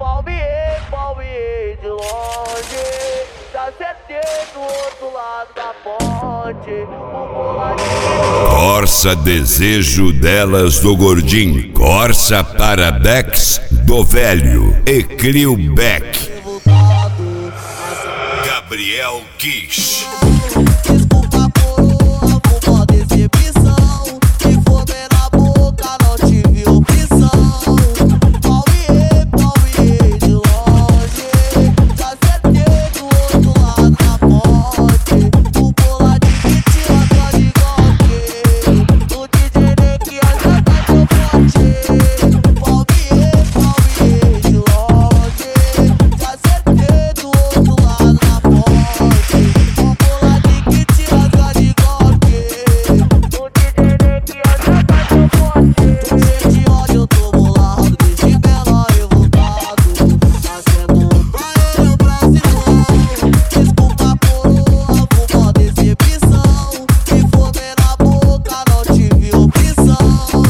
Palmiei de longe, já acertei do outro lado da ponte. Corsa Desejo delas do Gordinho, Corsa Parabex do Velho e Clio Beck. Gabriel Kish. Desculpa coroa, culpa decepção. Se for ver na boca, não tive opção. Palmiei de longe, já acertei do outro lado da ponte. O boladinho que te anda de golpe, o DJ Neck acha que eu forte. Palmiei de longe, já acertei do outro lado da ponte. O boladinho que te anda de golpe, o DJ Neck acha que eu forte. Tô cheio de ódio, eu tô bolado, desde bela revoltado. Fazendo pra ele o Brasilão. Desculpa coroa, culpa decepção. Se for ver na boca, não tive opção.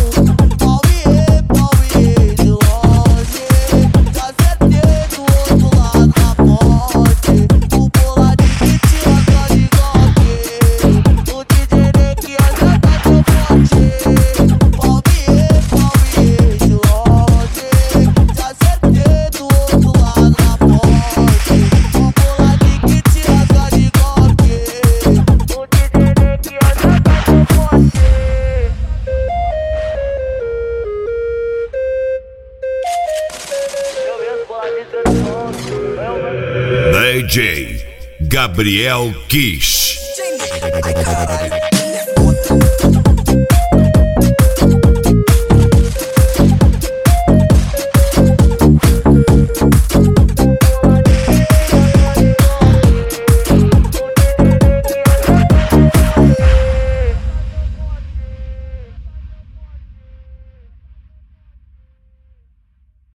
Palmiei de longe, já acertei do outro lado da ponte. O boladinho que te anda de golpe, o DJ Neck acha que eu forte. Palmiei de longe, já acertei do outro lado da ponte. O boladinho que te anda de golpe, o DJ Neck acha que eu forte. Eu mesmo boladinho transformo. DJ Gabriel Kish. Ai, caralho.